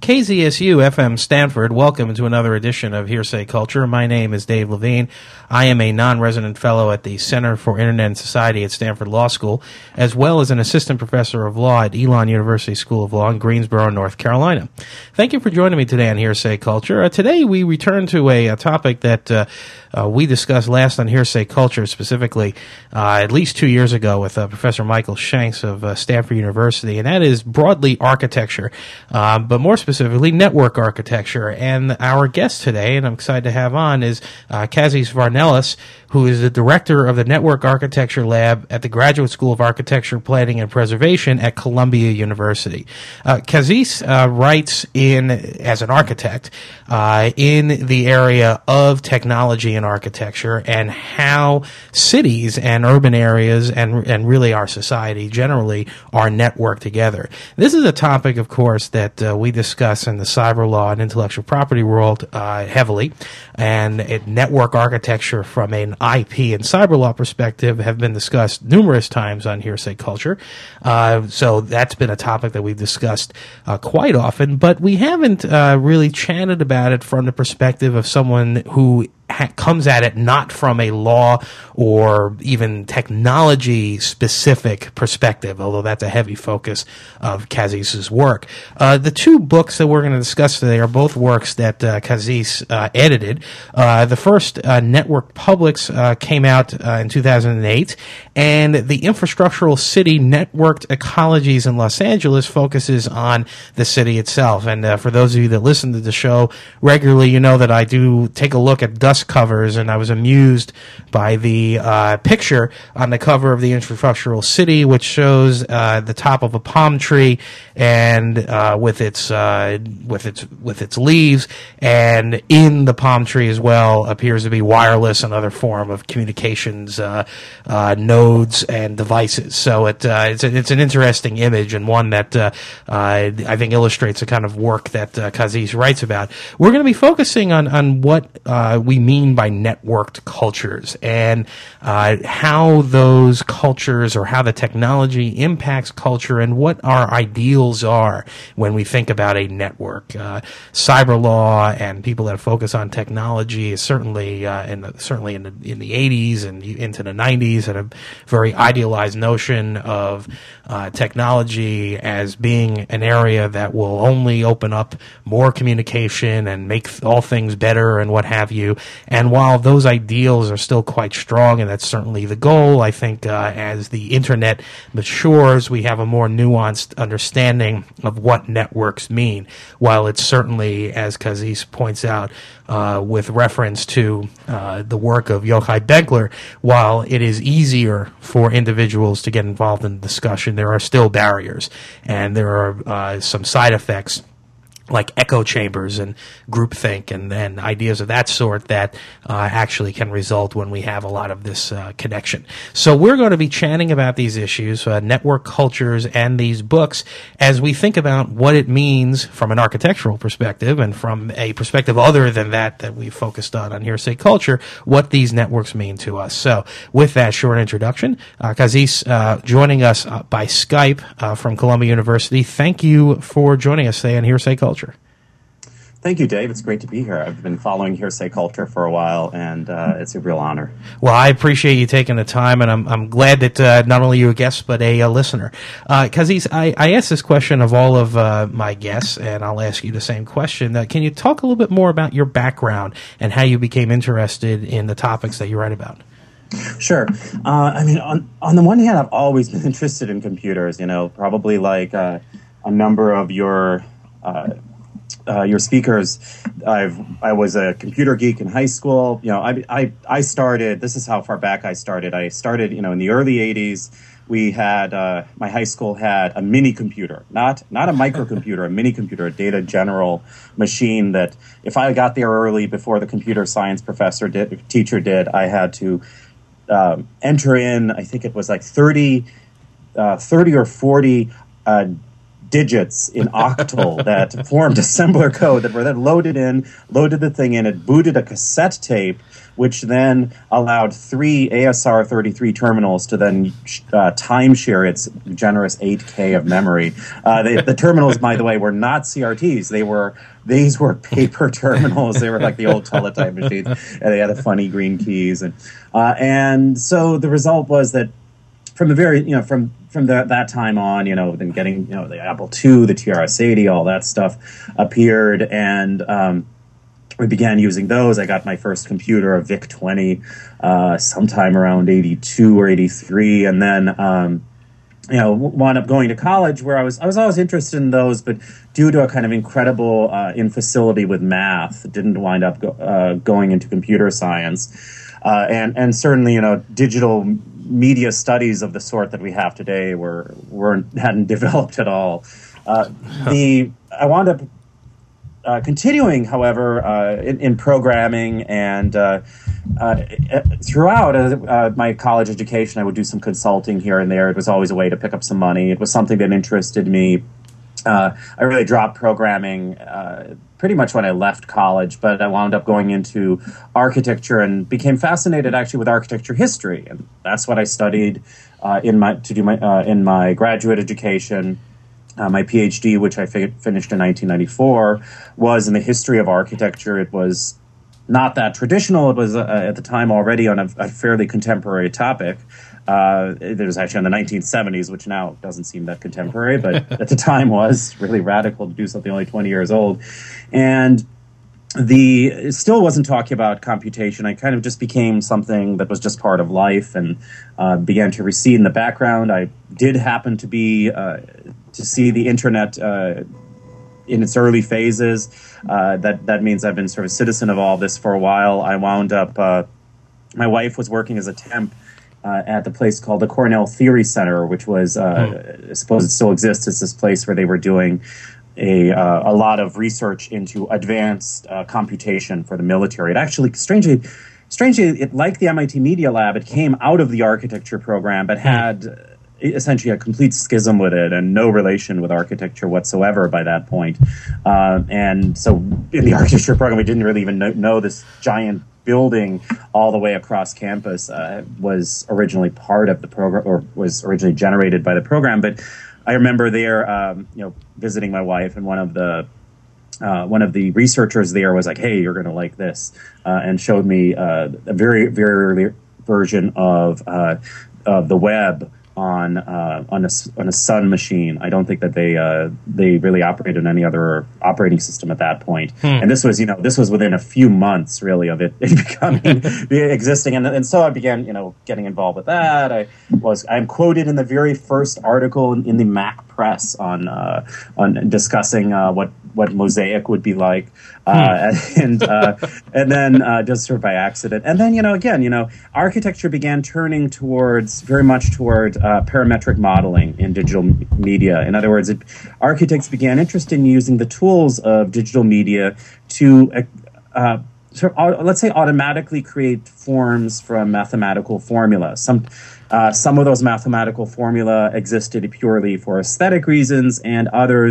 KZSU FM Stanford, welcome to another edition of Hearsay Culture. My name is Dave Levine. I am a non-resident fellow at the Center for Internet and Society at Stanford Law School, as well as an assistant professor of law at Elon University School of Law in Greensboro, North Carolina. Thank you for joining me today on Hearsay Culture. Today we return to a topic that we discussed last on Hearsay Culture, specifically at least 2 years ago with Professor Michael Shanks of Stanford University, and that is broadly architecture, but more specifically network architecture. And our guest today, and I'm excited to have on, is Kazis Varnelis, who is the director of the Network Architecture Lab at the Graduate School of Architecture, Planning, and Preservation at Columbia University. Kazis writes as an architect in the area of technology and architecture and how cities and urban areas and really our society generally are networked together. This is a topic, of course, that we discuss in the cyber law and intellectual property world heavily, and network architecture from an IP and cyber law perspective have been discussed numerous times on Hearsay Culture. So that's been a topic that we've discussed quite often, but we haven't really chatted about it from the perspective of someone who comes at it not from a law or even technology-specific perspective, although that's a heavy focus of Kazis' work. The two books that we're going to discuss today are both works that Kazis edited. The first, Network Publics, came out in 2008, and the Infrastructural City Networked Ecologies in Los Angeles focuses on the city itself. And for those of you that listen to the show regularly, you know that I do take a look at dust covers, and I was amused by the picture on the cover of the Infrastructural City, which shows the top of a palm tree and with its leaves, and in the palm tree as well appears to be wireless and other form of communications nodes and devices. So it's an interesting image, and one that I think illustrates the kind of work that Kazis writes about. We're going to be focusing on what we mean by networked cultures and how those cultures or how the technology impacts culture and what our ideals are when we think about a network. Cyber law and people that focus on technology is certainly in the 80s and into the 90s had a very idealized notion of technology as being an area that will only open up more communication and make all things better and what have you. And while those ideals are still quite strong, and that's certainly the goal, I think as the internet matures, we have a more nuanced understanding of what networks mean. While it's certainly, as Kazis points out, with reference to the work of Yochai Benkler, while it is easier for individuals to get involved in the discussion, there are still barriers, and there are some side effects like echo chambers and groupthink and ideas of that sort that actually can result when we have a lot of this connection. So we're going to be chatting about these issues, network cultures, and these books as we think about what it means from an architectural perspective and from a perspective other than that we focused on Hearsay Culture, what these networks mean to us. So with that short introduction, Kazis joining us by Skype from Columbia University. Thank you for joining us today on Hearsay Culture. Thank you, Dave. It's great to be here. I've been following Hearsay Culture for a while, and it's a real honor. Well, I appreciate you taking the time, and I'm glad that not only you're a guest, but a listener. Kazis, I asked this question of all of my guests, and I'll ask you the same question. Can you talk a little bit more about your background and how you became interested in the topics that you write about? Sure. I mean, on the one hand, I've always been interested in computers, probably like a number of your speakers. I was a computer geek in high school. I started, this is how far back I started. I started, in the early 80s. We had, my high school had a mini computer, not a microcomputer, a mini computer, a data general machine that if I got there early before the computer science teacher did, I had to enter in, I think it was like 30 or 40 digits in octal that formed assembler code that were then loaded the thing in. It booted a cassette tape, which then allowed 3 ASR33 terminals to then timeshare its generous 8K of memory. The terminals, by the way, were not CRTs. These were paper terminals. They were like the old teletype machines, and they had the funny green keys. And so the result was that from the very, from that time on, then getting, the Apple II, the TRS-80, all that stuff appeared, and we began using those. I got my first computer, a VIC-20, sometime around 82 or 83, and then wound up going to college, where I was always interested in those, but due to a kind of incredible infacility with math, didn't wind up going into computer science, and certainly digital media studies of the sort that we have today hadn't developed at all. I wound up continuing, however, in programming, and throughout my college education, I would do some consulting here and there. It was always a way to pick up some money. It was something that interested me. I really dropped programming pretty much when I left college, but I wound up going into architecture and became fascinated actually with architecture history, and that's what I studied in my graduate education. My PhD, which I finished in 1994, was in the history of architecture. It was not that traditional. It was at the time already on a fairly contemporary topic. It was actually in the 1970s, which now doesn't seem that contemporary, but at the time was really radical to do something only 20 years old. And it still wasn't talking about computation. I kind of just became something that was just part of life, and began to recede in the background. I did happen to be to see the internet in its early phases. That means I've been sort of a citizen of all this for a while. I wound up, my wife was working as a temp at the place called the Cornell Theory Center, which was, I suppose it still exists. It's this place where they were doing a lot of research into advanced computation for the military. It actually, strangely, like the MIT Media Lab, it came out of the architecture program, but had essentially a complete schism with it and no relation with architecture whatsoever by that point. And so in the architecture program, we didn't really even know this giant building all the way across campus was originally part of the program, or was originally generated by the program. But I remember there, visiting my wife, and one of the researchers there was like, "Hey, you're going to like this," and showed me a very, very early version of the web on a Sun machine. I don't think that they really operated on any other operating system at that point. And this was within a few months really of it becoming existing. And so I began getting involved with that. I'm quoted in the very first article in the Mac Press on discussing what Mosaic would be like, and then just sort of by accident. And then architecture began turning very much toward parametric modeling in digital media. In other words, architects began interested in using the tools of digital media to let's say automatically create forms from mathematical formula. Some of those mathematical formula existed purely for aesthetic reasons, and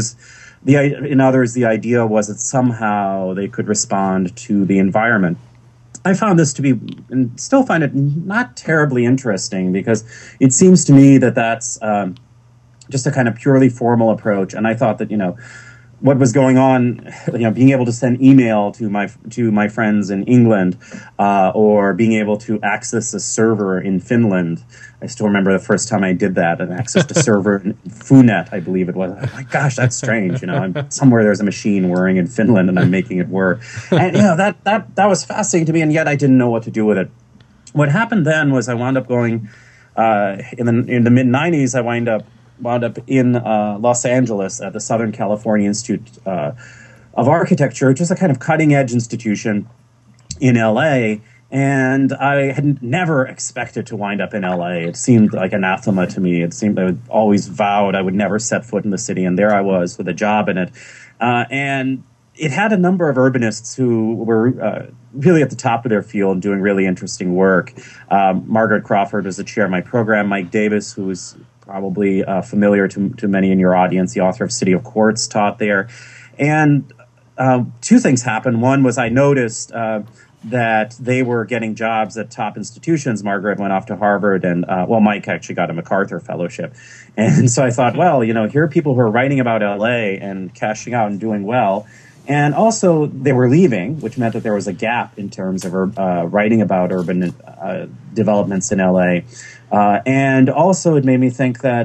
in others, the idea was that somehow they could respond to the environment. I found this to be, and still find it not terribly interesting, because it seems to me that that's just a kind of purely formal approach. And I thought that, what was going on, being able to send email to my friends in England, or being able to access a server in Finland. I still remember the first time I did that, and accessed a server in Funet, I believe it was. Oh my gosh, that's strange. I'm somewhere there's a machine whirring in Finland, and I'm making it work. And that was fascinating to me, and yet I didn't know what to do with it. What happened then was I wound up going in the mid '90s. I wound up in Los Angeles at the Southern California Institute of Architecture, which is a kind of cutting-edge institution in L.A., and I had never expected to wind up in L.A. It seemed like anathema to me. It seemed I would always vowed I would never set foot in the city, and there I was with a job in it. And it had a number of urbanists who were really at the top of their field, doing really interesting work. Margaret Crawford was the chair of my program. Mike Davis, who was probably familiar to many in your audience, the author of City of Quartz, taught there. And two things happened. One was I noticed that they were getting jobs at top institutions. Margaret went off to Harvard, and Mike actually got a MacArthur Fellowship. And so I thought, well, here are people who are writing about LA and cashing out and doing well. And also they were leaving, which meant that there was a gap in terms of writing about urban developments in LA. And also it made me think that,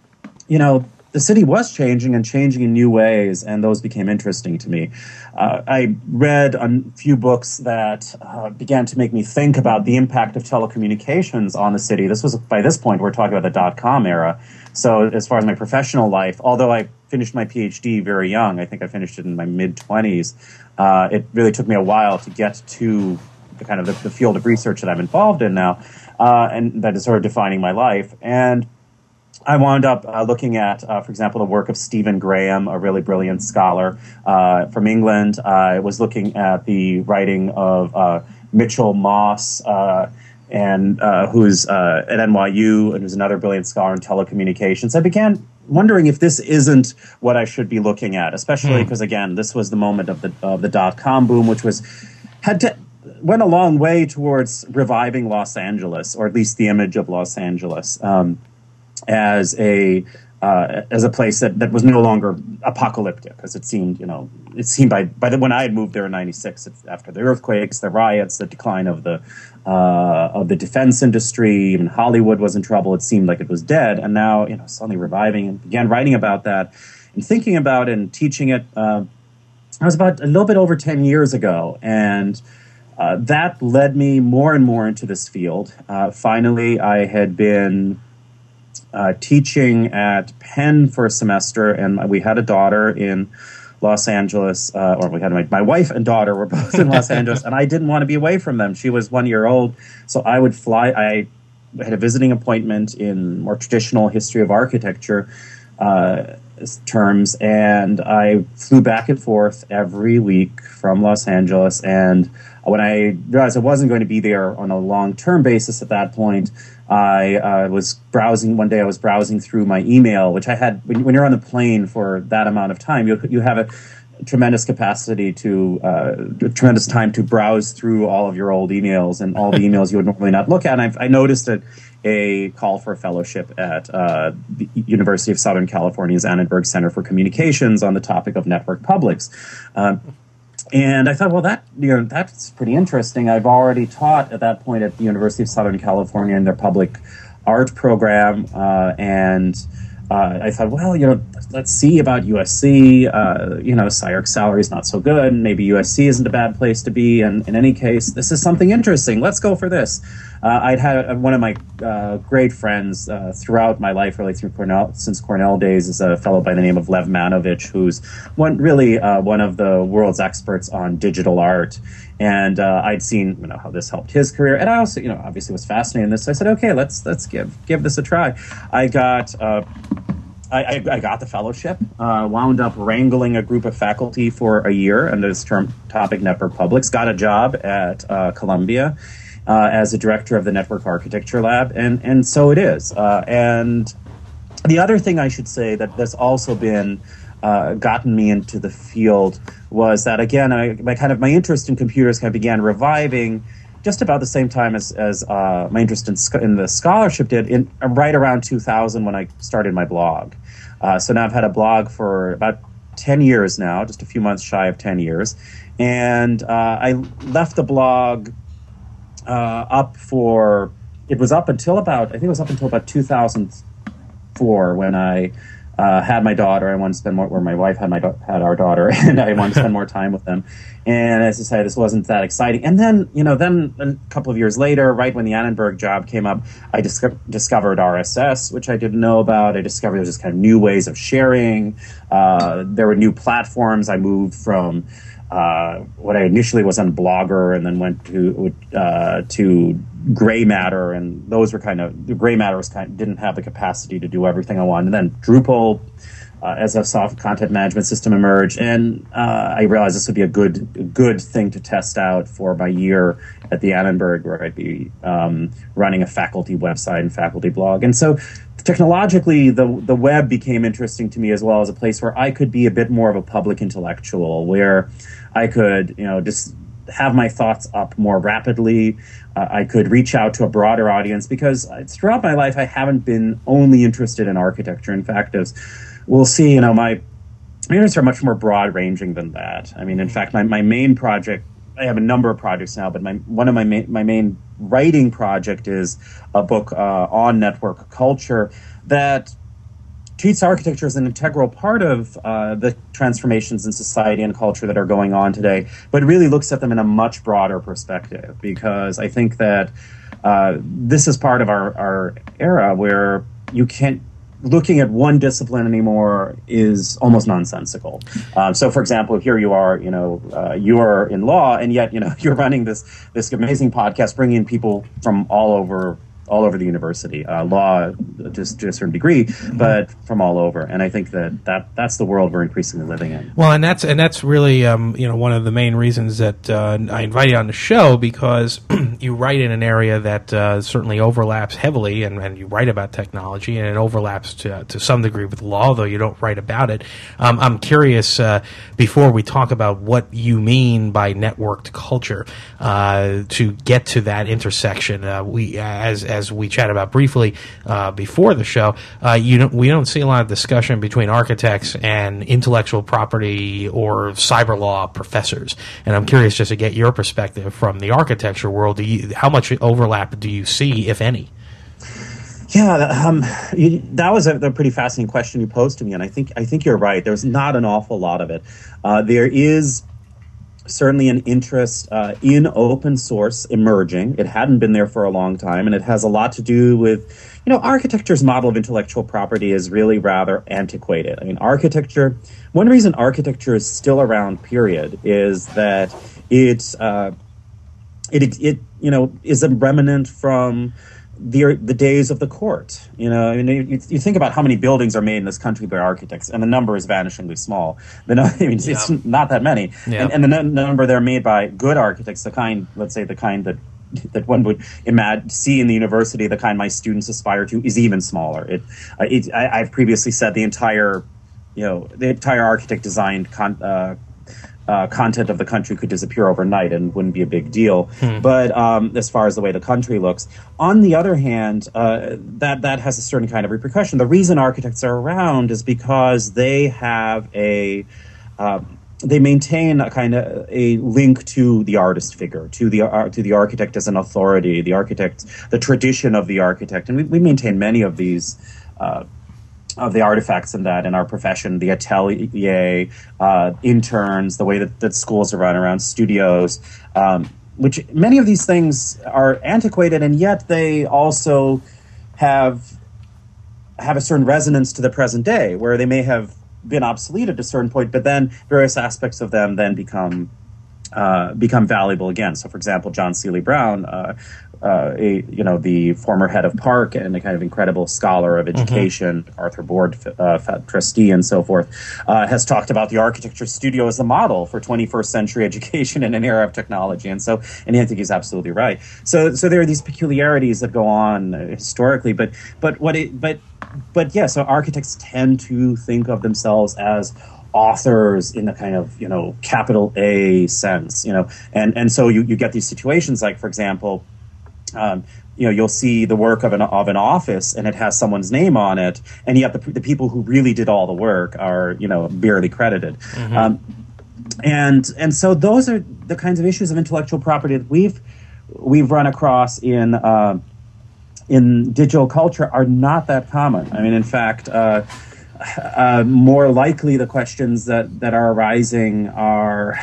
the city was changing and changing in new ways, and those became interesting to me. I read a few books that began to make me think about the impact of telecommunications on the city. By this point, we're talking about the .com era. So as far as my professional life, although I finished my PhD very young, I think I finished it in my mid-20s, it really took me a while to get to the field of research that I'm involved in now, and that is sort of defining my life. And I wound up looking at, for example, the work of Stephen Graham, a really brilliant scholar from England. I was looking at the writing of Mitchell Moss, and who's at NYU and who's another brilliant scholar in telecommunications. I began wondering if this isn't what I should be looking at, especially because, again, this was the moment of the .com boom, which went a long way towards reviving Los Angeles, or at least the image of Los Angeles. As a place that was no longer apocalyptic, as it seemed when I had moved there in '96, after the earthquakes, the riots, the decline of the defense industry, even Hollywood was in trouble. It seemed like it was dead, and now suddenly reviving, and began writing about that and thinking about it and teaching it. I was about a little bit over 10 years ago, and that led me more and more into this field. Finally, I had been teaching at Penn for a semester, and we had a daughter in Los Angeles, or we had my wife and daughter were both in Los Angeles, and I didn't want to be away from them. She was 1 year old, so I would fly. I had a visiting appointment in more traditional history of architecture terms, and I flew back and forth every week from Los Angeles. And when I realized I wasn't going to be there on a long-term basis at that point, I was browsing one day. I was browsing through my email, which I had when you're on the plane for that amount of time, you have a tremendous capacity tremendous time to browse through all of your old emails and all the emails you would normally not look at. And I noticed a call for a fellowship at the University of Southern California's Annenberg Center for Communications on the topic of network publics. And I thought, well, that's pretty interesting. I've already taught at that point at the University of Southern California in their public art program, and I thought, well, let's see about USC. SCIARC's salary is not so good. Maybe USC isn't a bad place to be. And in any case, this is something interesting. Let's go for this. I'd had one of my great friends throughout my life, really since Cornell days, is a fellow by the name of Lev Manovich, who's one of the world's experts on digital art. And I'd seen how this helped his career, and I also obviously was fascinated in this. So I said, okay, let's give this a try. I got the fellowship, wound up wrangling a group of faculty for a year under this topic, network publics, got a job at Columbia as a director of the network architecture lab, and so it is. And the other thing I should say that that's also been gotten me into the field was that, again, my interest in computers kind of began reviving just about the same time as my interest in the scholarship did, right around 2000 when I started my blog. So now I've had a blog for about 10 years now, just a few months shy of 10 years. And I left the blog it was up until about 2004 when I had my daughter. I wanted to spend more, where my wife had our daughter, and I wanted to spend more time with them. And as I say, this wasn't that exciting. And then, then a couple of years later, right when the Annenberg job came up, I discovered RSS, which I didn't know about. I discovered there was just kind of new ways of sharing. There were new platforms. I moved from what I initially was on Blogger, and then went to Gray Matter, and those were the Gray Matter didn't have the capacity to do everything I wanted. And then Drupal as a soft content management system emerged, and I realized this would be a good thing to test out for my year at the Annenberg, where I'd be running a faculty website and faculty blog. And so technologically, the web became interesting to me as well as a place where I could be a bit more of a public intellectual, where I could, just have my thoughts up more rapidly. I could reach out to a broader audience, because throughout my life, I haven't been only interested in architecture. In fact, as we'll see, my interests are much more broad-ranging than that. I mean, in fact, my main project, I have a number of projects now, but one of my main writing project is a book on network culture that treats architecture as an integral part of the transformations in society and culture that are going on today, but really looks at them in a much broader perspective, because I think that this is part of our era where you can't, looking at one discipline anymore is almost nonsensical. So, for example, here you are, you are in law, and yet, you're running this amazing podcast, bringing in people from all over the university, law just to a certain degree, but from all over. And I think that's the world we're increasingly living in. Well, and that's really one of the main reasons that I invited you on the show, because you write in an area that certainly overlaps heavily, and you write about technology, and it overlaps to some degree with law, though you don't write about it. I'm curious, before we talk about what you mean by networked culture, to get to that intersection, we as we chatted about briefly before the show, we don't see a lot of discussion between architects and intellectual property or cyber law professors. And I'm curious just to get your perspective from the architecture world. How much overlap do you see, if any? Yeah, that was a pretty fascinating question you posed to me, and I think you're right. There's not an awful lot of it. There is certainly an interest in open source emerging. It hadn't been there for a long time, and it has a lot to do with, architecture's model of intellectual property is really rather antiquated. I mean, one reason architecture is still around, period, is that it is a remnant from the days of the court. You think about how many buildings are made in this country by architects, and the number is vanishingly small. It's not that many. Yeah. And the number they're made by good architects, the kind that one would see in the university, the kind my students aspire to, is even smaller. I've previously said the entire architect designed content of the country could disappear overnight and wouldn't be a big deal. But as far as the way the country looks, on the other hand, that has a certain kind of repercussion. The reason architects are around is because they have they maintain a kind of a link to the artist figure, to the architect as an authority, the tradition of the architect, and we maintain many of these. Of the artifacts in our profession, the atelier, interns, the way that schools are run around studios, which many of these things are antiquated, and yet they also have a certain resonance to the present day, where they may have been obsolete at a certain point, but then various aspects of them then become valuable again. So, for example, John Seely Brown, the former head of Park and a kind of incredible scholar of education, Arthur Board trustee and so forth, has talked about the architecture studio as the model for 21st century education in an era of technology. And I think he's absolutely right. So there are these peculiarities that go on historically, but so architects tend to think of themselves as authors in a kind of, capital A sense, and so you get these situations like, for example, you'll see the work of an office and it has someone's name on it, and yet the people who really did all the work are, barely credited. And so those are the kinds of issues of intellectual property that we've run across in digital culture are not that common. I mean, in fact, more likely the questions that are arising are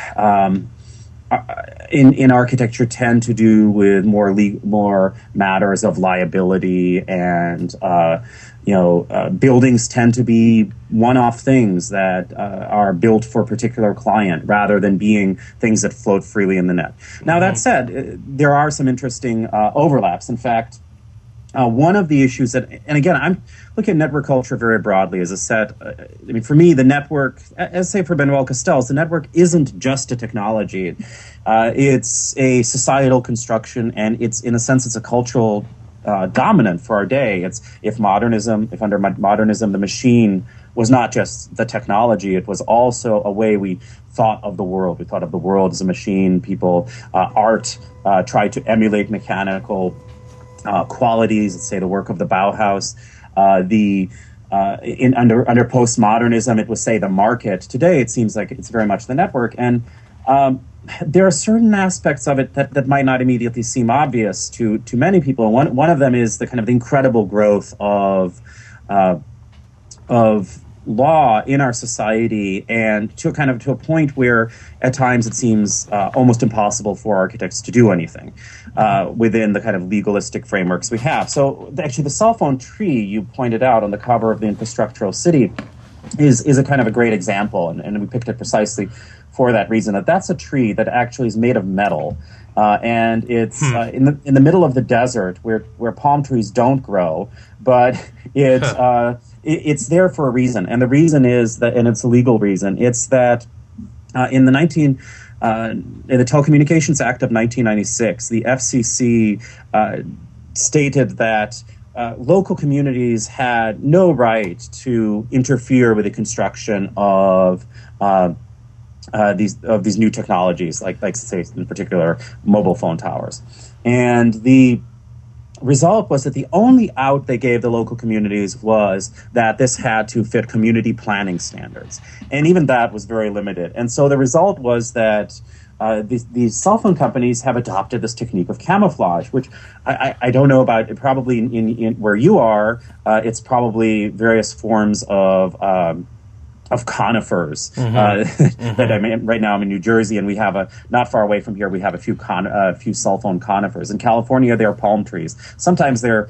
in architecture tend to do with more matters of liability, and buildings tend to be one-off things that are built for a particular client rather than being things that float freely in the net. Now, that said, there are some interesting overlaps. In fact, one of the issues that, and again, I'm looking at network culture very broadly as a set. I mean, for me, the network, as say for Manuel Castells, the network isn't just a technology. It's a societal construction, and in a sense, it's a cultural dominant for our day. It's if under modernism, the machine was not just the technology, it was also a way we thought of the world. We thought of the world as a machine. People, art, tried to emulate mechanical qualities, let's say the work of the Bauhaus. Under postmodernism, it was, say, the market. Today, it seems like it's very much the network. And there are certain aspects of it that might not immediately seem obvious to many people. One of them is the kind of incredible growth of law in our society, and to a point where at times it seems almost impossible for architects to do anything within the kind of legalistic frameworks we have. So actually the cell phone tree you pointed out on the cover of the Infrastructural City is a kind of a great example, and we picked it precisely for that reason, that's a tree that actually is made of metal. And it's in the middle of the desert where palm trees don't grow, but it's there for a reason, and the reason is that, and it's a legal reason. It's that in the Telecommunications Act of 1996, the FCC stated that local communities had no right to interfere with the construction of these new technologies, like say in particular mobile phone towers, and the result was that the only out they gave the local communities was that this had to fit community planning standards, and even that was very limited. And so the result was that these cell phone companies have adopted this technique of camouflage, which I don't know about. Probably in where you are, it's probably various forms of conifers. That I mean, right now I'm in New Jersey, and we have not far away from here we have a few cell phone conifers. In California, they're palm trees. Sometimes they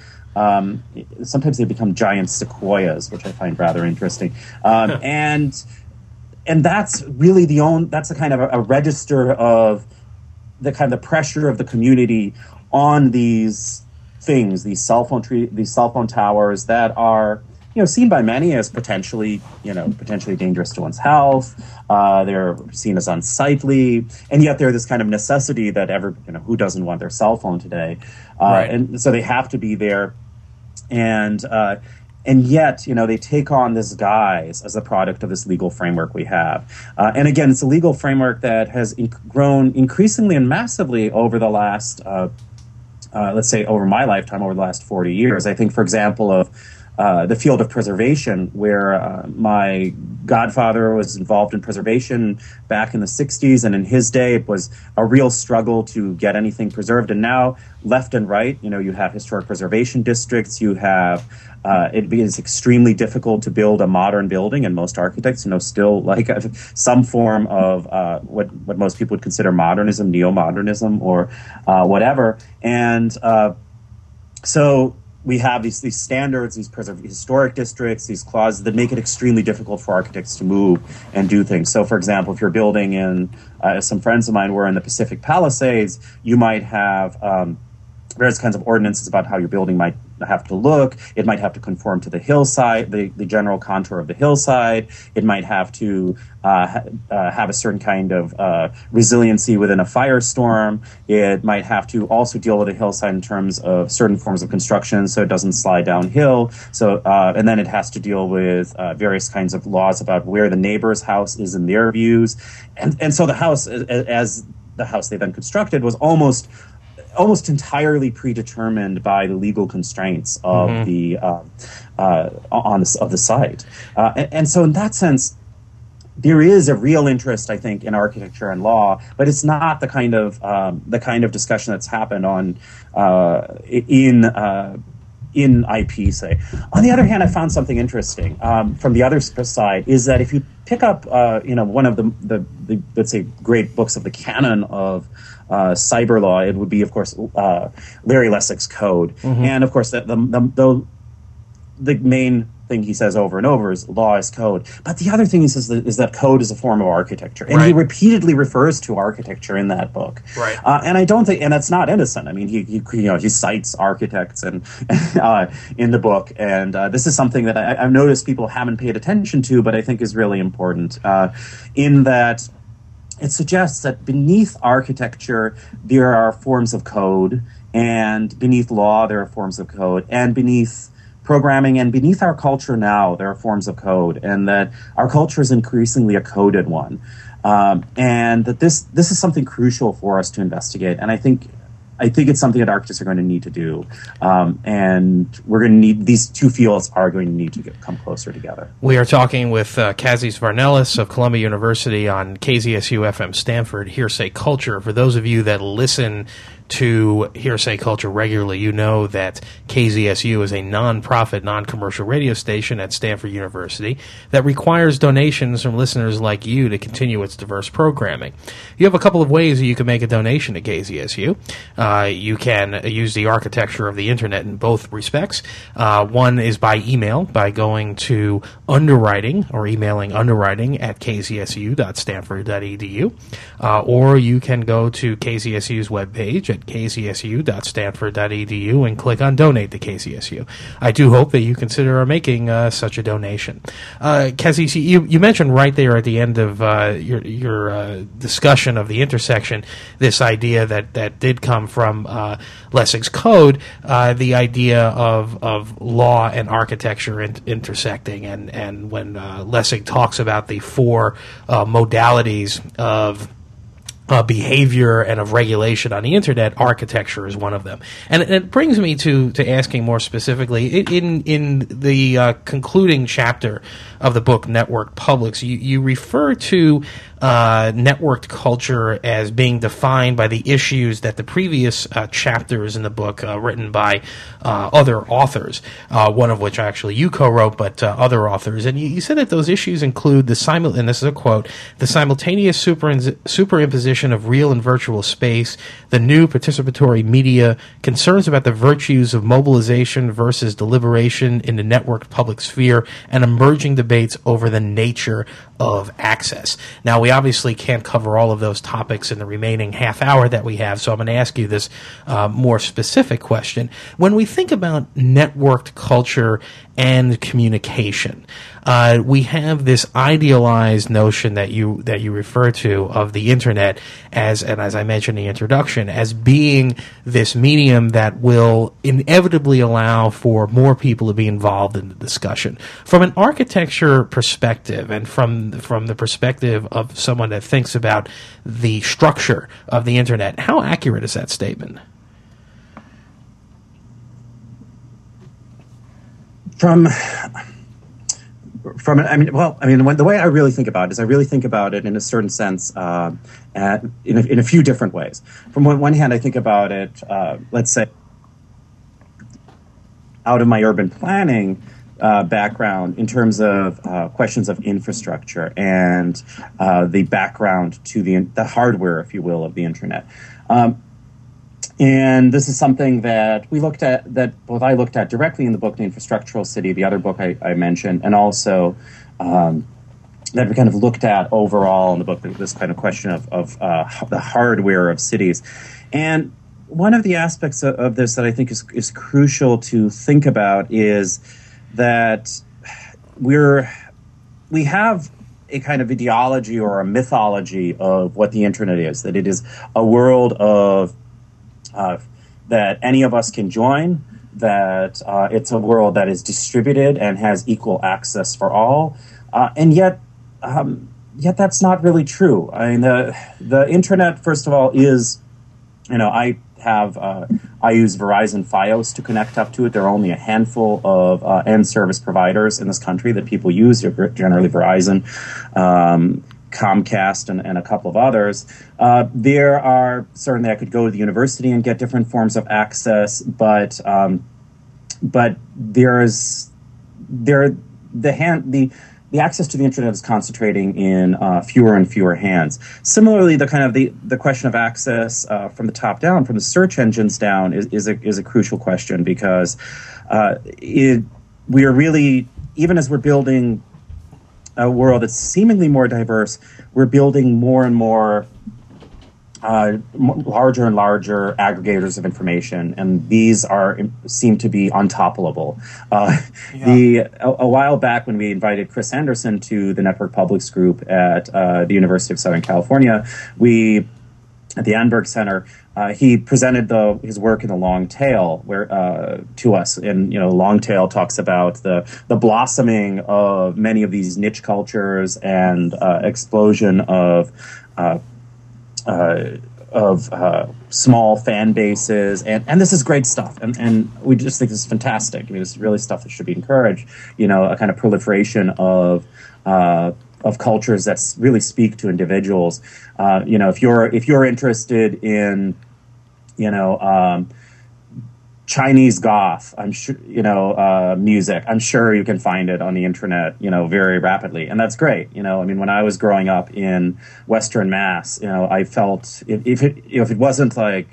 become giant sequoias, which I find rather interesting. And that's really that's a kind of a register of the kind of the pressure of the community on these things, these cell phone towers that are, seen by many as potentially dangerous to one's health. They're seen as unsightly, and yet they're this kind of necessity that who doesn't want their cell phone today? Right. And so they have to be there, and yet they take on this guise as a product of this legal framework we have. And again, it's a legal framework that has grown increasingly and massively over the last, let's say, over my lifetime, over the last 40 years. I think, for example, of the field of preservation, where my godfather was involved in preservation back in the 60s, and in his day it was a real struggle to get anything preserved. And now, left and right, you have historic preservation districts, you have it is extremely difficult to build a modern building, and most architects, still like some form of what most people would consider modernism, neo-modernism, or whatever. And so we have these standards, these historic districts, these clauses that make it extremely difficult for architects to move and do things. So, for example, if you're building in, as some friends of mine were in the Pacific Palisades, you might have various kinds of ordinances about how your building might have to look. It might have to conform to the hillside, the general contour of the hillside. It might have to have a certain kind of resiliency within a firestorm. It might have to also deal with a hillside in terms of certain forms of construction, so it doesn't slide downhill. So, and then it has to deal with various kinds of laws about where the neighbor's house is in their views. And so the house, as the house they then constructed, was almost entirely predetermined by the legal constraints of the site, and so in that sense, there is a real interest, I think, in architecture and law, but it's not the kind of discussion that's happened in IP, say. On the other hand, I found something interesting from the other side, is that if you pick up one of the let's say great books of the canon of cyber law, it would be, of course, Larry Lessig's Code, and of course the main thing he says over and over is law is code. But the other thing he says is that code is a form of architecture. And he repeatedly refers to architecture in that book. Right. And I don't think, and that's not innocent. I mean, he cites architects and in the book. And this is something that I've noticed people haven't paid attention to, but I think is really important in that it suggests that beneath architecture, there are forms of code, and beneath law, there are forms of code, and beneath programming and beneath our culture now, there are forms of code, and that our culture is increasingly a coded one. And that this is something crucial for us to investigate. And I think it's something that architects are going to need to do. And we're going to need, these two fields are going to need to come closer together. We are talking with Kazis Varnelis of Columbia University on KZSU FM Stanford, Hearsay Culture. For those of you that listen to Hearsay Culture regularly, you know that KZSU is a non-profit, non-commercial radio station at Stanford University that requires donations from listeners like you to continue its diverse programming. You have a couple of ways that you can make a donation to KZSU. You can use the architecture of the Internet in both respects. One is by email, by going to underwriting or emailing underwriting at kzsu.stanford.edu. Or you can go to KZSU's webpage at kzsu.stanford.edu and click on Donate to KZSU. I do hope that you consider making such a donation. Kazis, you mentioned right there at the end of your discussion of the intersection this idea that did come from Lessig's code, the idea of law and architecture intersecting, and when Lessig talks about the four modalities of behavior and of regulation on the Internet, architecture is one of them. And it brings me to asking more specifically, in the concluding chapter of the book, Networked Publics, you refer to networked culture as being defined by the issues that the previous chapters in the book written by other authors, one of which actually you co-wrote, but other authors. And you said that those issues include and this is a quote, the simultaneous superimposition of real and virtual space, the new participatory media, concerns about the virtues of mobilization versus deliberation in the networked public sphere, and emerging debates over the nature of access. Now, we obviously can't cover all of those topics in the remaining half hour that we have, so I'm going to ask you this more specific question. When we think about networked culture and communication, we have this idealized notion that you refer to of the Internet as I mentioned in the introduction, as being this medium that will inevitably allow for more people to be involved in the discussion. From an architecture perspective, and from the perspective of someone that thinks about the structure of the Internet, how accurate is that statement? The way I really think about it is I really think about it in a certain sense in a few different ways. From one hand, I think about it, let's say, out of my urban planning background in terms of questions of infrastructure and the background to the hardware, if you will, of the Internet. And this is something that we looked at, that both I looked at directly in the book, The Infrastructural City, the other book I mentioned, and also that we kind of looked at overall in the book, this kind of question of the hardware of cities. And one of the aspects of this that I think is crucial to think about is that we have a kind of ideology or a mythology of what the Internet is, that it is a world of that any of us can join, that it's a world that is distributed and has equal access for all, and yet that's not really true. I mean, the Internet, first of all, is, I use Verizon Fios to connect up to it. There are only a handful of end service providers in this country that people use, generally Verizon, Comcast, and a couple of others. There are certainly, I could go to the university and get different forms of access, but the access to the Internet is concentrating in fewer and fewer hands. Similarly, the question of access from the top down, from the search engines down, is a crucial question, because we are really even as we're building a world that's seemingly more diverse, we're building more and more larger and larger aggregators of information, and these seem to be untoppable. A while back, when we invited Chris Anderson to the Network Publics group at the University of Southern California, at the Annenberg Center, he presented his work in the long tail to us. And long tail talks about the blossoming of many of these niche cultures and explosion of small fan bases, and this is great stuff, and we just think this is fantastic. I mean, this is really stuff that should be encouraged. A kind of proliferation of cultures that really speak to individuals. If you're interested in Chinese goth, I'm sure, music, I'm sure you can find it on the internet, very rapidly. And that's great. When I was growing up in Western Mass, I felt if it wasn't like,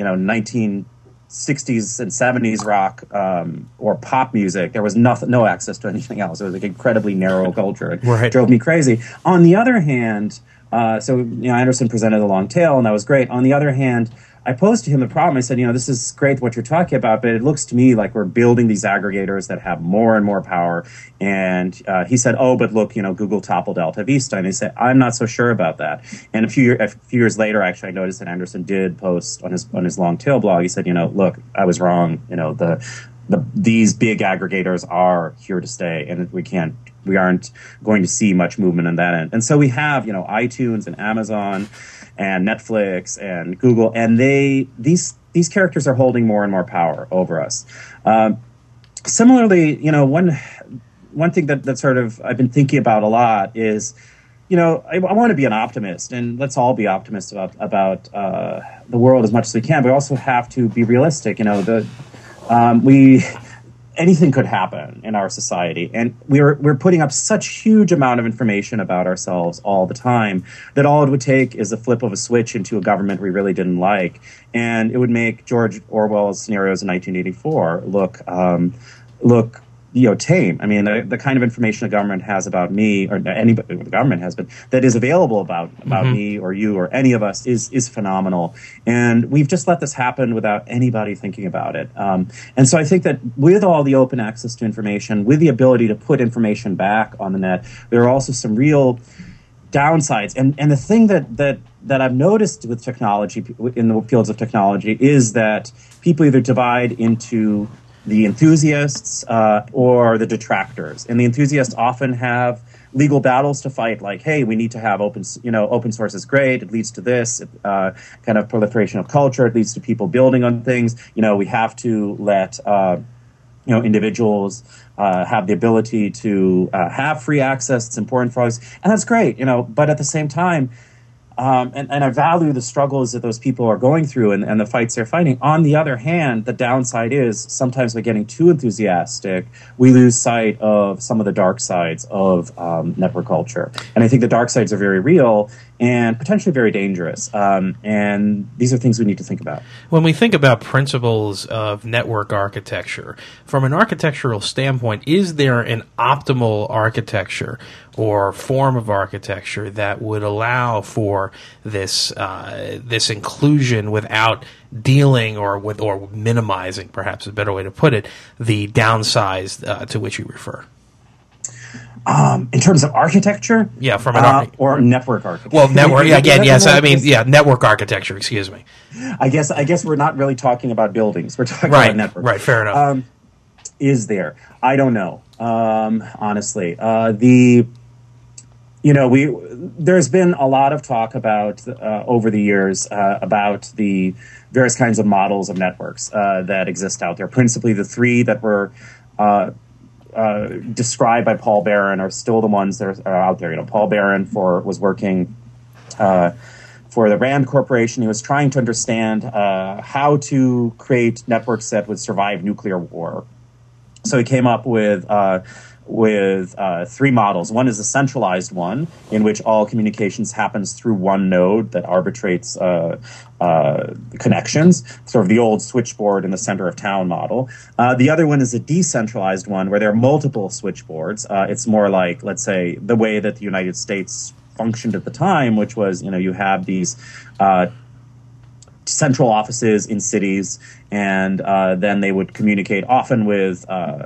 1960s and 70s rock, or pop music, there was no access to anything else. It was like incredibly narrow culture. It drove me crazy. On the other hand, Anderson presented the long tail, and that was great. On the other hand, I posed to him the problem. I said, this is great what you're talking about, but it looks to me like we're building these aggregators that have more and more power. And he said, oh, but look, Google toppled Alta Vista. And he said, I'm not so sure about that. And a few years later, actually, I noticed that Anderson did post on his long tail blog. He said, look, I was wrong. These big aggregators are here to stay, and we aren't going to see much movement on that end. And so we have, iTunes and Amazon and Netflix and Google, and these characters are holding more and more power over us. Similarly, one thing that sort of I've been thinking about a lot is, I want to be an optimist, and let's all be optimists about the world as much as we can. But we also have to be realistic. Anything could happen in our society, and we're putting up such huge amount of information about ourselves all the time that all it would take is a flip of a switch into a government we really didn't like, and it would make George Orwell's scenarios in 1984 look tame. I mean, the kind of information the government has about me, or anybody the government has, but that is available about me or you or any of us is phenomenal. And we've just let this happen without anybody thinking about it. And so I think that with all the open access to information, with the ability to put information back on the net, there are also some real downsides. And the thing that I've noticed with technology, in the fields of technology, is that people either divide into the enthusiasts or the detractors. And the enthusiasts often have legal battles to fight, like, hey, we need to have open source is great. It leads to this kind of proliferation of culture. It leads to people building on things. We have to let individuals have the ability to have free access. It's important for us, and that's great. But at the same time, and I value the struggles that those people are going through and the fights they're fighting. On the other hand, the downside is sometimes by getting too enthusiastic, we lose sight of some of the dark sides of network culture. And I think the dark sides are very real and potentially very dangerous. And these are things we need to think about. When we think about principles of network architecture, from an architectural standpoint, is there an optimal architecture or form of architecture that would allow for this this inclusion without dealing or minimizing, perhaps a better way to put it, the downsides to which you refer? In terms of architecture? Yeah, from an or network architecture. Well, network, again, yes. I mean, yeah, network architecture, excuse me. I guess we're not really talking about buildings. We're talking about networks. Right, fair enough. Is there? I don't know. Honestly. There's been a lot of talk about over the years about the various kinds of models of networks that exist out there. Principally, the three that were described by Paul Barron are still the ones that are out there. Paul Barron was working for the Rand Corporation. He was trying to understand how to create networks that would survive nuclear war. So he came up with with three models. One is a centralized one, in which all communications happens through one node that arbitrates connections, sort of the old switchboard in the center of town model. The other one is a decentralized one, where there are multiple switchboards. It's more like, let's say, the way that the United States functioned at the time, which was, you have these central offices in cities, and then they would communicate often with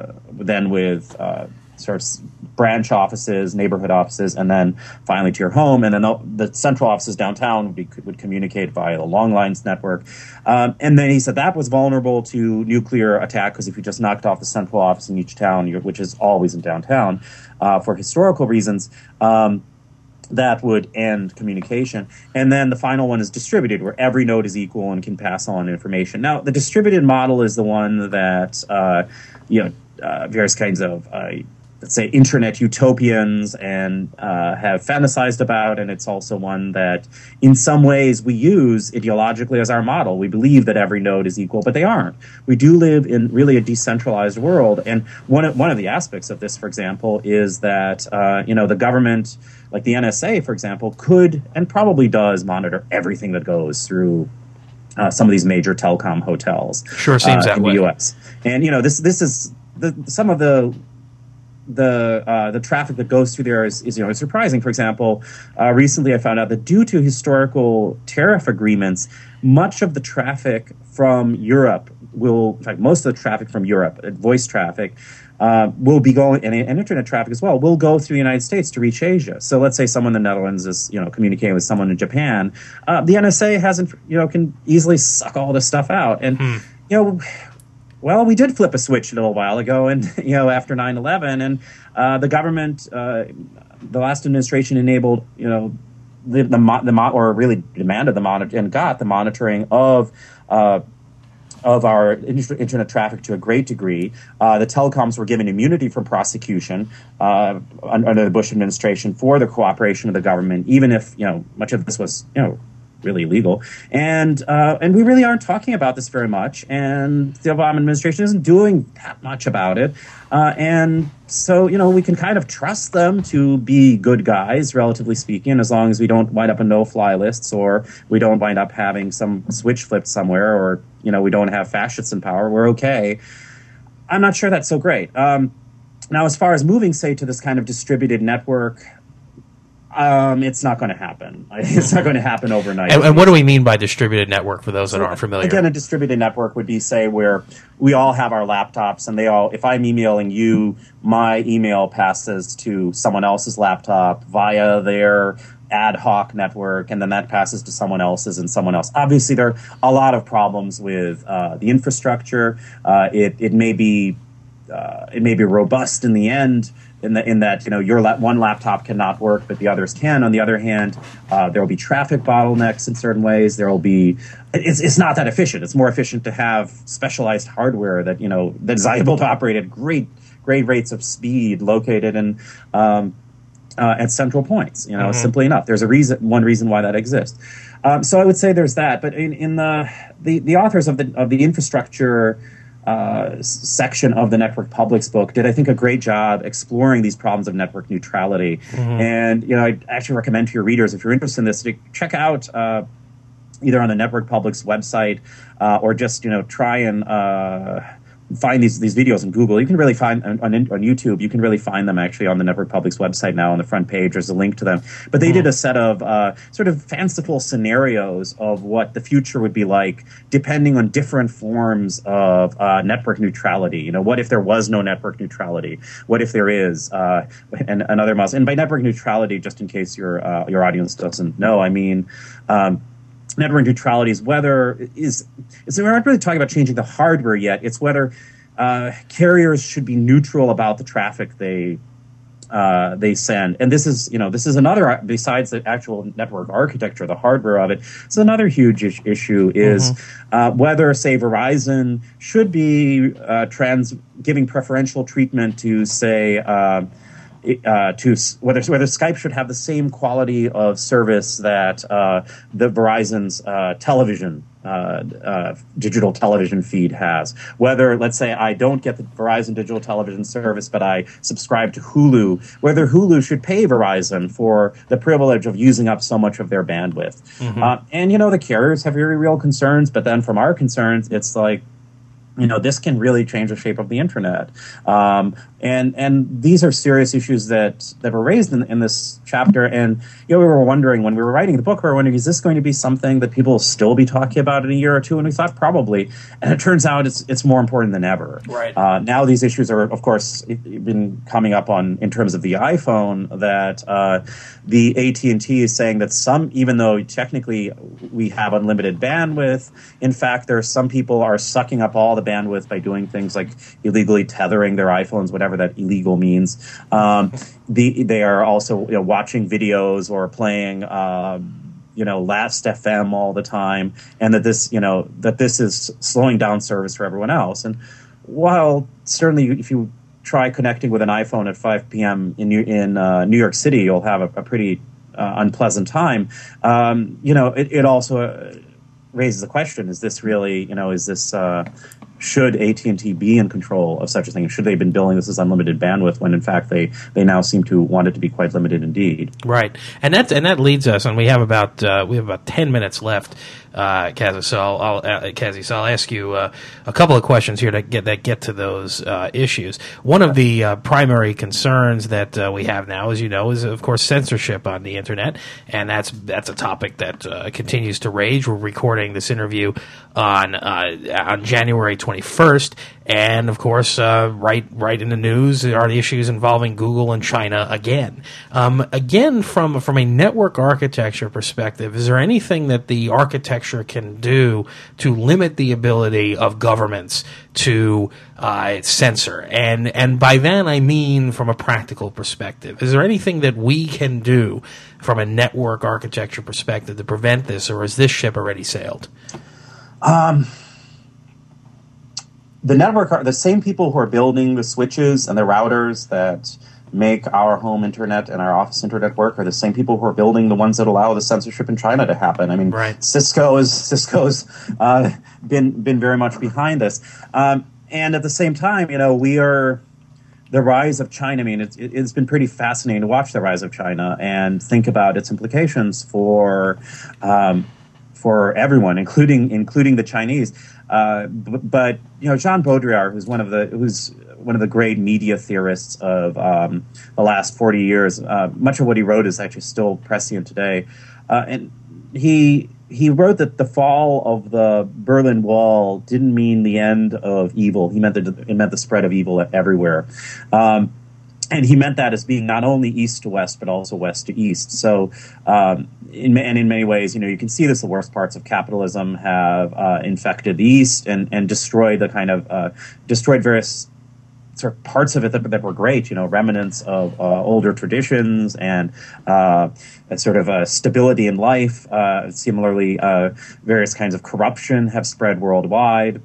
sort of branch offices, neighborhood offices, and then finally to your home. And then the central offices downtown would communicate via the long lines network. And then he said that was vulnerable to nuclear attack, because if you just knocked off the central office in each town, which is always in downtown, for historical reasons, that would end communication. And then the final one is distributed, where every node is equal and can pass on information. Now, the distributed model is the one that, various kinds of, let's say, internet utopians and have fantasized about, and it's also one that in some ways we use ideologically as our model. We believe that every node is equal, but they aren't. We do live in really a decentralized world, and one of the aspects of this, for example, is that the government, like the NSA, for example, could and probably does monitor everything that goes through some of these major telecom hotels. Sure seems that in way. the U.S. And this is some of the traffic that goes through there is surprising. For example, recently I found out that due to historical tariff agreements, much of the traffic from Europe most of the traffic from Europe, voice traffic, will be going, and internet traffic as well, will go through the United States to reach Asia. So let's say someone in the Netherlands is, communicating with someone in Japan. The NSA can easily suck all this stuff out. And, well, we did flip a switch a little while ago, and after 9/11, and the government, the last administration enabled, or really demanded the monitor and got the monitoring of our internet traffic to a great degree. The telecoms were given immunity from prosecution under the Bush administration for the cooperation of the government, even if much of this was really illegal, and we really aren't talking about this very much, and the Obama administration isn't doing that much about it, and so we can kind of trust them to be good guys, relatively speaking, as long as we don't wind up in no-fly lists, or we don't wind up having some switch flipped somewhere, or we don't have fascists in power. We're okay. I'm not sure that's so great. Now, as far as moving, say, to this kind of distributed network, it's not going to happen. It's not going to happen overnight. And what do we mean by distributed network for those that aren't familiar? Again, a distributed network would be, say, where we all have our laptops, and if I'm emailing you, my email passes to someone else's laptop via their ad hoc network, and then that passes to someone else's and someone else. Obviously, there are a lot of problems with the infrastructure. It may be robust in the end, in that your one laptop cannot work, but the others can. On the other hand, there will be traffic bottlenecks in certain ways. There will be. It's not that efficient. It's more efficient to have specialized hardware that that's able to operate at great rates of speed, located in at central points. Simply enough. There's one reason why that exists. So I would say there's that. But in the authors of the infrastructure section of the Network Publics book did, I think, a great job exploring these problems of network neutrality. And I actually recommend to your readers, if you're interested in this, to check out either on the Network Publics website or just try and find these videos in Google. You can really find on YouTube. You can really find them actually on the Network Publics website now on the front page. There's a link to them. But they did a set of sort of fanciful scenarios of what the future would be like, depending on different forms of network neutrality. What if there was no network neutrality? What if there is? And other models. And by network neutrality, just in case your audience doesn't know, I mean. Network neutrality is we're not really talking about changing the hardware yet. It's whether carriers should be neutral about the traffic they send. And this is another, besides the actual network architecture, the hardware of it. So another huge issue is whether, say, Verizon should be giving preferential treatment to, say, whether Skype should have the same quality of service that the Verizon's television digital television feed has. Whether, let's say, I don't get the Verizon digital television service, but I subscribe to Hulu, whether Hulu should pay Verizon for the privilege of using up so much of their bandwidth. And, the carriers have very real concerns, but then from our concerns, it's like, this can really change the shape of the internet. And these are serious issues that were raised in this chapter. And, we were wondering when we were writing the book, we were wondering, is this going to be something that people will still be talking about in a year or two? And we thought probably. And it turns out it's more important than ever. Right. Now these issues are, of course, been coming up in terms of the iPhone, that the AT&T is saying that even though technically we have unlimited bandwidth, in fact, there are some people are sucking up all the bandwidth by doing things like illegally tethering their iPhones, whatever that illegal means. They are also watching videos or playing Last FM all the time, and that this is slowing down service for everyone else. And while certainly if you try connecting with an iPhone at 5 p.m. in New York City, you'll have a pretty unpleasant time. It also raises the question: is this really should AT&T be in control of such a thing? Should they have been billing this as unlimited bandwidth when in fact they now seem to want it to be quite limited indeed? Right, and that leads us, and we have about 10 minutes left, Kazi. So I'll ask you a couple of questions here that get to those issues. One of the primary concerns that we have now, as you know, is of course censorship on the internet, and that's a topic that continues to rage. We're recording this interview on January 21st, and of course, right in the news are the issues involving Google and China again. Again, from a network architecture perspective, is there anything that the architecture can do to limit the ability of governments to censor? And by that I mean from a practical perspective. Is there anything that we can do from a network architecture perspective to prevent this, or has this ship already sailed? The same people who are building the switches and the routers that make our home internet and our office internet work are the same people who are building the ones that allow the censorship in China to happen. I mean, right. Cisco's been very much behind this, and at the same time, we are the rise of China. I mean, it's been pretty fascinating to watch the rise of China and think about its implications for everyone, including the Chinese. But Jean Baudrillard, who's one of the great media theorists of the last 40 years, much of what he wrote is actually still prescient today, and he wrote that the fall of the Berlin Wall didn't mean the end of evil. It meant the spread of evil everywhere. And he meant that as being not only east to west, but also west to east. So, in many ways, you can see this. The worst parts of capitalism have infected the East and destroyed destroyed various sort of parts of it that were great. Remnants of older traditions and a sort of stability in life. Similarly, various kinds of corruption have spread worldwide,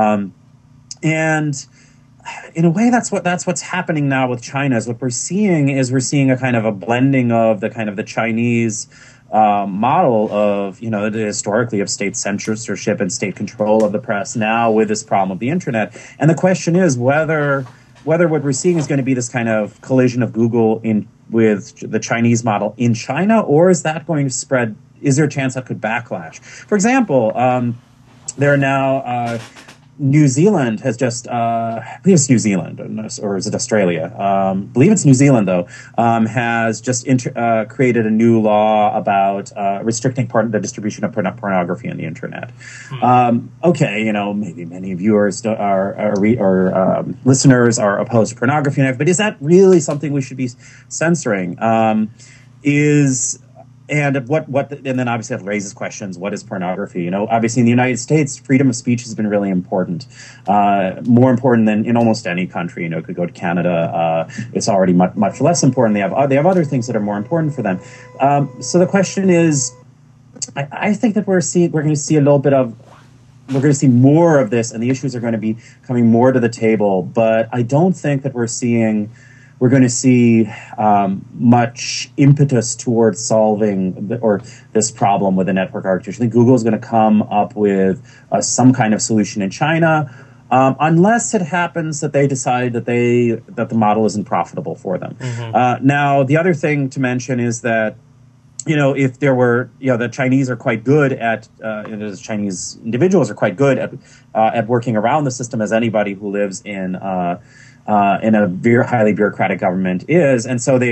and in a way, that's what's happening now with China. Is what we're seeing a kind of a blending of the Chinese model of historically of state censorship and state control of the press now with this problem of the internet. And the question is whether what we're seeing is going to be this kind of collision of Google with the Chinese model in China, or is that going to spread? Is there a chance that could backlash? For example, there are now. New Zealand has just, I believe it's New Zealand, or is it Australia? I believe it's New Zealand, though, has just created a new law about restricting the distribution of pornography on the internet. Okay, maybe many viewers or listeners are opposed to pornography, but is that really something we should be censoring? And then obviously that raises questions. What is pornography? Obviously in the United States, freedom of speech has been really important, more important than in almost any country. You could go to Canada. It's already much less important. They have other things that are more important for them. So the question is, I think that we're going to see we're going to see more of this, and the issues are going to be coming more to the table. But I don't think that we're seeing we're going to see much impetus towards solving this problem with the network architecture. I think Google is going to come up with some kind of solution in China, unless it happens that they decide that the model isn't profitable for them. Now, the other thing to mention is that, if there were, the Chinese are quite good at, Chinese individuals are quite good at working around the system, as anybody who lives in a very highly bureaucratic government is. And so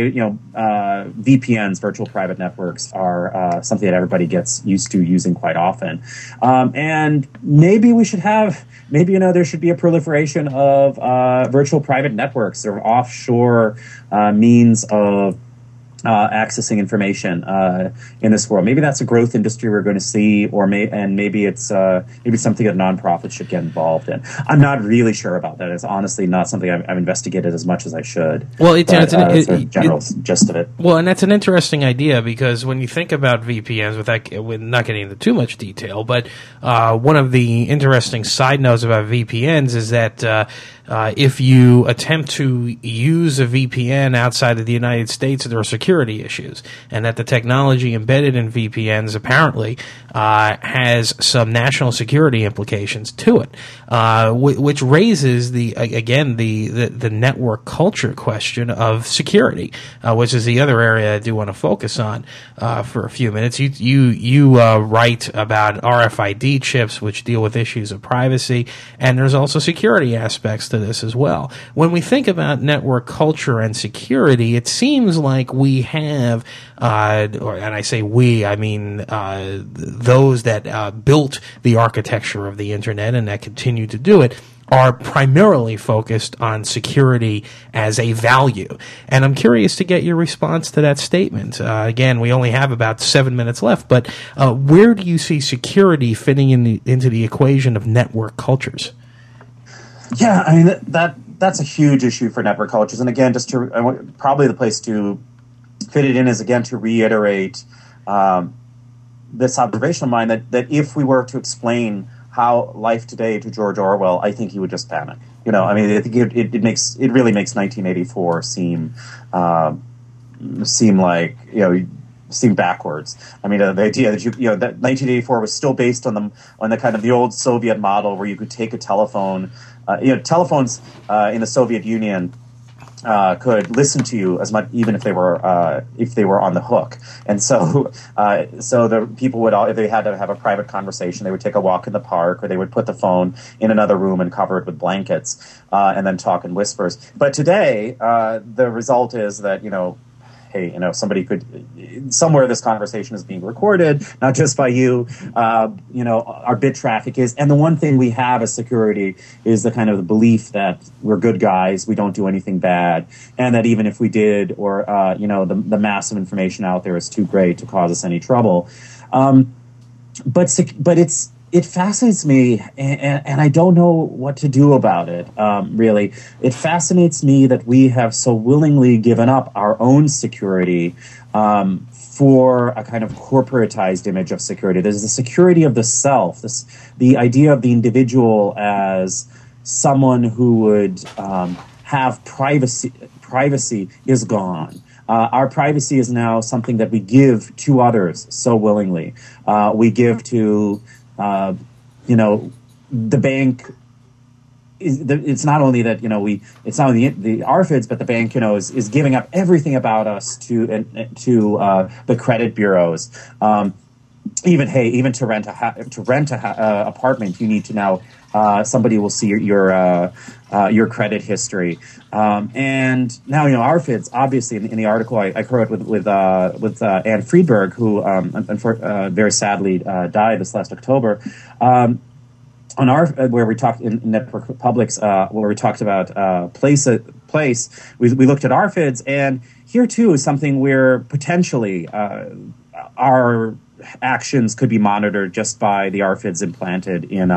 VPNs, virtual private networks, are something that everybody gets used to using quite often. And maybe we should there should be a proliferation of virtual private networks or offshore means of accessing information in this world. Maybe that's a growth industry we're going to see, maybe it's something that nonprofits should get involved in. I'm not really sure about that. It's honestly not something I've investigated as much as I should. Well, it's a general gist of it. Well, and that's an interesting idea, because when you think about VPNs, with not getting into too much detail, but one of the interesting side notes about VPNs is that if you attempt to use a VPN outside of the United States, there are security issues, and that the technology embedded in VPNs apparently has some national security implications to it, which raises the network culture question of security, which is the other area I do want to focus on for a few minutes. You write about RFID chips, which deal with issues of privacy, and there's also security aspects to this as well. When we think about network culture and security, it seems like we have, and I say we, I mean those that built the architecture of the internet and that continue to do it, are primarily focused on security as a value. And I'm curious to get your response to that statement. Again, we only have about 7 minutes left, but where do you see security fitting into the equation of network cultures? Yeah, I mean, that's a huge issue for network cultures. And again, probably the place to fit it in is, again, to reiterate this observation of mine that if we were to explain how life today to George Orwell, I think he would just panic. I mean, I think it really makes 1984 seem backwards. I mean, the idea that that 1984 was still based on the kind of the old Soviet model where you could take a telephone. Telephones in the Soviet Union could listen to you as much, even if they were on the hook. And so the people would, if they had to have a private conversation, they would take a walk in the park, or they would put the phone in another room and cover it with blankets, and then talk in whispers. But today, the result is that hey, somebody could, somewhere this conversation is being recorded, not just by you. Our bit traffic is, and the one thing we have as security is the kind of the belief that we're good guys, we don't do anything bad, and that even if we did, or the mass of information out there is too great to cause us any trouble. But it fascinates me, and I don't know what to do about it, really. It fascinates me that we have so willingly given up our own security for a kind of corporatized image of security. There's the security of the self, the idea of the individual as someone who would have privacy. Privacy is gone. Our privacy is now something that we give to others so willingly. We give to the bank. It's not only that it's not only the ARFIDs, but the bank is giving up everything about us to the credit bureaus. Even to rent a apartment, you need to now somebody will see your credit history. And now ARFIDs, obviously in the article I wrote with Anne Friedberg, who very sadly died this last October. On where we talked in Network Republics, where we talked about place, we looked at ARFIDs, and here too is something where potentially our actions could be monitored just by the ARFIDs implanted in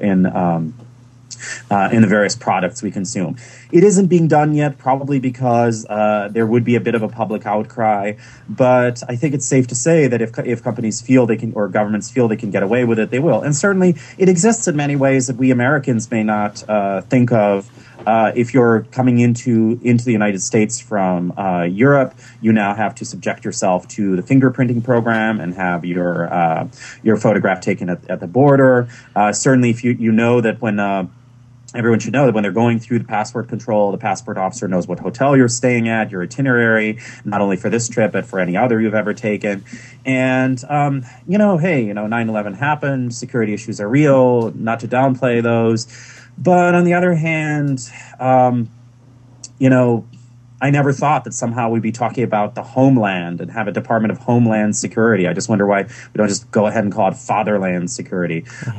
the various products we consume. It isn't being done yet, probably because there would be a bit of a public outcry. But I think it's safe to say that if companies feel they can, or governments feel they can get away with it, they will. And certainly, it exists in many ways that we Americans may not think of if you're coming into the United States from Europe, you now have to subject yourself to the fingerprinting program and have your photograph taken at the border. Certainly, if you know that when everyone should know that when they're going through the passport control, the passport officer knows what hotel you're staying at, your itinerary, not only for this trip, but for any other you've ever taken. And, hey, 9/11 happened, security issues are real, not to downplay those. But on the other hand, I never thought that somehow we'd be talking about the homeland and have a Department of Homeland Security. I just wonder why we don't just go ahead and call it Fatherland Security.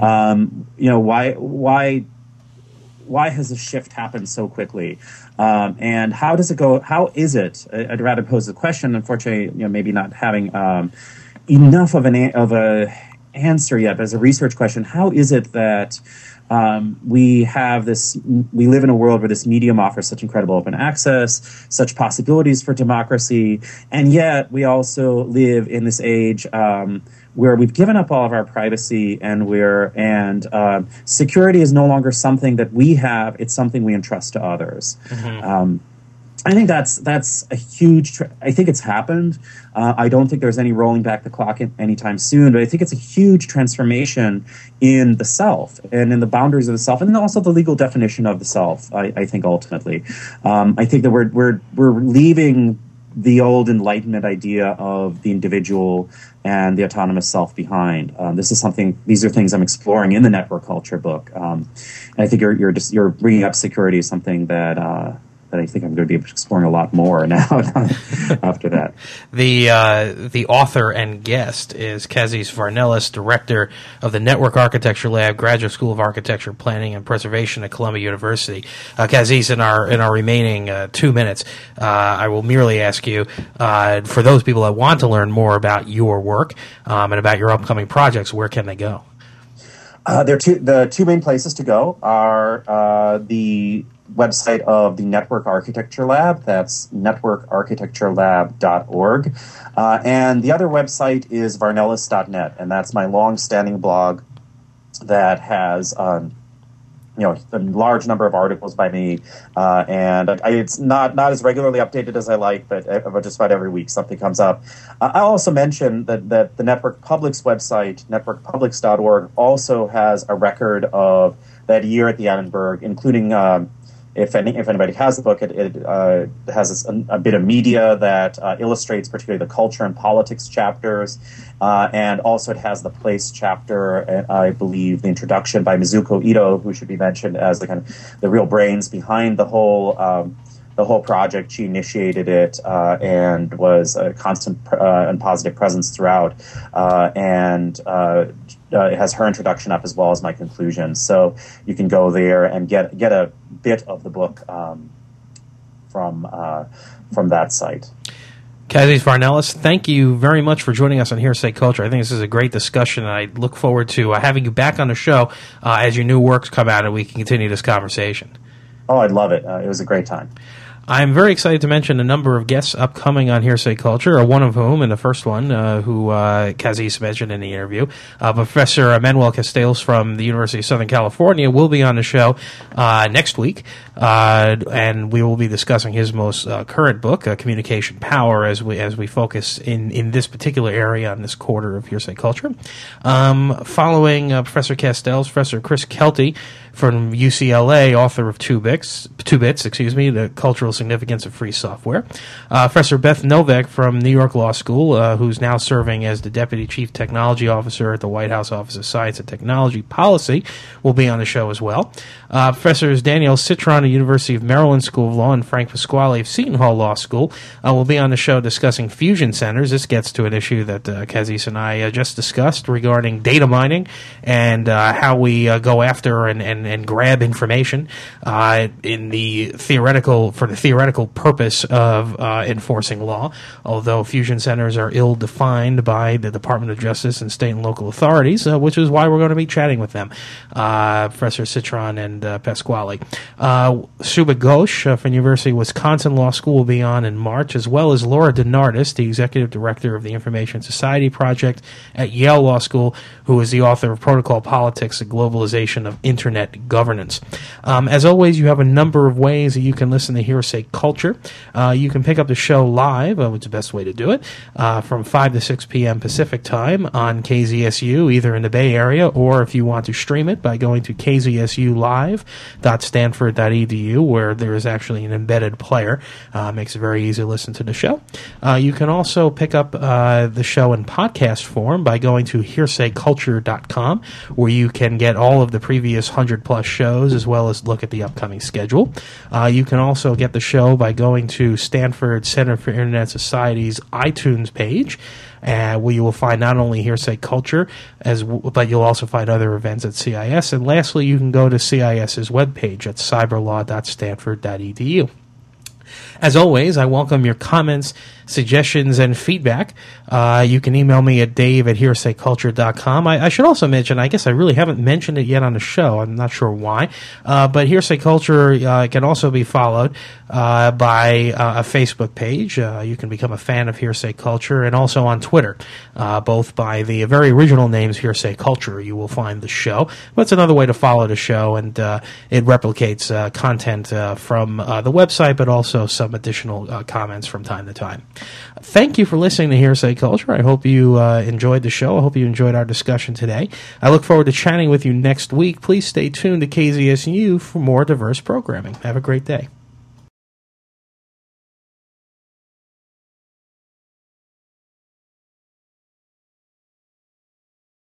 Mm-hmm. Why has this shift happened so quickly? And how does it go? How is it? I'd rather pose the question. Unfortunately, maybe not having enough of a answer yet, but as a research question, how is it that we live in a world where this medium offers such incredible open access, such possibilities for democracy, and yet we also live in this age where we've given up all of our privacy and security is no longer something that we have; it's something we entrust to others. Mm-hmm. I think that's a huge. I think it's happened. I don't think there's any rolling back the clock anytime soon. But I think it's a huge transformation in the self and in the boundaries of the self, and then also the legal definition of the self. I think ultimately, I think that we're leaving the old Enlightenment idea of the individual and the autonomous self behind. These are things I'm exploring in the network culture book. And I think you're bringing up security as something that I think I'm going to be exploring a lot more now after that. The author and guest is Kazis Varnelis, director of the Network Architecture Lab, Graduate School of Architecture, Planning, and Preservation at Columbia University. Kazis, in our remaining 2 minutes, I will merely ask you, for those people that want to learn more about your work and about your upcoming projects, where can they go? The two main places to go are the website of the Network Architecture Lab. That's networkarchitecturelab.org. And the other website is varnelis.net, and that's my long-standing blog that has a large number of articles by me, and it's not as regularly updated as I like, but just about every week something comes up. I'll also mention that the Network Publics website, networkpublics.org, also has a record of that year at the Annenberg, including if anybody has the book, it has a bit of media that illustrates particularly the culture and politics chapters, and also it has the place chapter, and I believe the introduction by Mizuko Ito, who should be mentioned as the the real brains behind the whole project. She initiated it and was a constant and positive presence throughout, and it has her introduction up as well as my conclusions. So you can go there and get a bit of the book from that site. Kazis Varnelis, thank you very much for joining us on Hearsay Culture. I think this is a great discussion, and I look forward to having you back on the show as your new works come out and we can continue this conversation. Oh, I'd love it. It was a great time. I'm very excited to mention a number of guests upcoming on Hearsay Culture, one of whom, and the first one, who Kazis mentioned in the interview, Professor Manuel Castells from the University of Southern California will be on the show next week, and we will be discussing his most current book, Communication Power, as we focus in this particular area on this quarter of Hearsay Culture. Following Professor Castells, Professor Chris Kelty from UCLA, author of Two Bits, the Cultural Significance of Free Software. Professor Beth Novak from New York Law School, who's now serving as the Deputy Chief Technology Officer at the White House Office of Science and Technology Policy, will be on the show as well. Professors Danielle Citron of the University of Maryland School of Law and Frank Pasquale of Seton Hall Law School will be on the show discussing fusion centers. This gets to an issue that Kazis and I just discussed regarding data mining and how we go after and grab information for the theoretical purpose of enforcing law, although fusion centers are ill-defined by the Department of Justice and state and local authorities, which is why we're going to be chatting with them, Professor Citron and Pasquale. Subha Ghosh from University of Wisconsin Law School will be on in March, as well as Laura DeNardis, the Executive Director of the Information Society Project at Yale Law School, who is the author of Protocol Politics, and Globalization of Internet Governance. As always, you have a number of ways that you can listen to Hearsay Culture. You can pick up the show live, which is the best way to do it, from 5 to 6 p.m. Pacific Time on KZSU, either in the Bay Area, or if you want to stream it by going to kzsulive.stanford.edu, where there is actually an embedded player. Makes it very easy to listen to the show. You can also pick up the show in podcast form by going to hearsayculture.com, where you can get all of the previous 100-plus shows, as well as look at the upcoming schedule. You can also get the show by going to Stanford Center for Internet Society's iTunes page, where you will find not only Hearsay Culture, but you'll also find other events at CIS. And lastly, you can go to CIS's webpage at cyberlaw.stanford.edu. As always, I welcome your comments, suggestions, and feedback. You can email me at dave@hearsayculture.com. I should also mention, I guess I really haven't mentioned it yet on the show. I'm not sure why. But Hearsay Culture can also be followed by a Facebook page. You can become a fan of Hearsay Culture, and also on Twitter, both by the very original names Hearsay Culture. You will find the show. But it's another way to follow the show, and it replicates content from the website, but also some additional comments from time to time. Thank you for listening to Hearsay Culture. I hope you enjoyed the show. I hope you enjoyed our discussion today. I look forward to chatting with you next week. Please stay tuned to KZSU for more diverse programming. Have a great day.